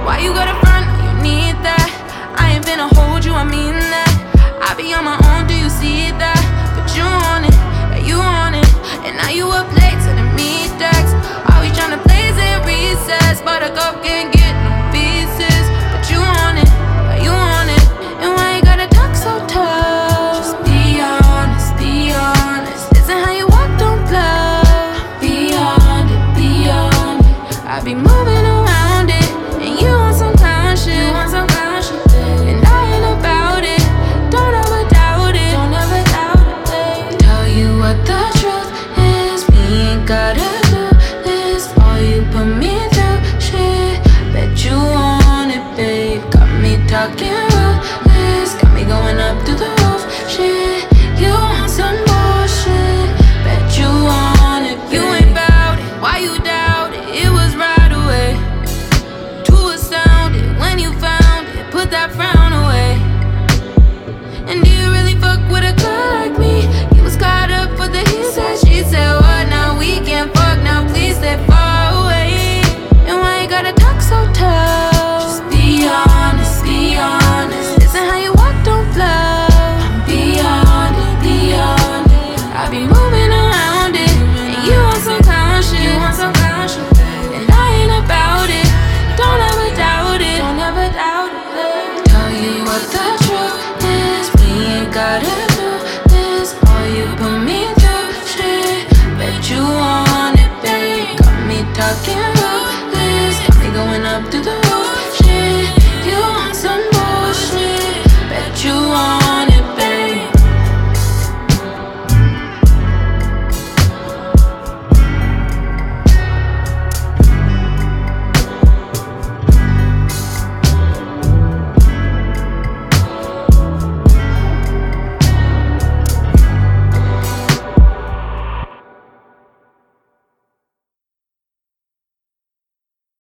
Why you gotta front? You need that. I ain't finna hold you, I mean that. I be on my own, do you see that? But you on it, yeah, you on it. And now you up late to the meat decks. Always tryna blaze it, recess. Buttercup can't get no pieces. But you on it, yeah, you on it. And why you gotta talk so tough? Just be honest, be honest. Listen how you walk, don't bluff. Be on it, be on it. I be moving around it, and you want some clown shit. You want some clown shit, and I ain't about it. Don't ever doubt it. Don't ever doubt it. Tell you what the truth is. We ain't gotta do this. All you put me through, shit. Bet you want it, babe. Got me talking ruthless. Got me going up through the roof, shit. You want some bullshit. Bet you want it, babe. You ain't bout it. Why you doubt it? It was right away. Too astounded when you found it. Put that frown away. And do you really fuck with a girl like me? You was caught up for the he said, she said, what? Now we can't fuck, now please stay far away. And why you gotta talk so tough? Just be honest, be honest. Listen how you walk, don't bluff. Be on it, be on it. I be moving around it, and you want some clown shit. You want some clown shit, and I ain't about it. Don't ever doubt it. Don't ever doubt it. Tell you what the truth is. We ain't gotta do this. All you put me through, shit. Bet you want it, babe. Got me talking ruthless. Got me going up through the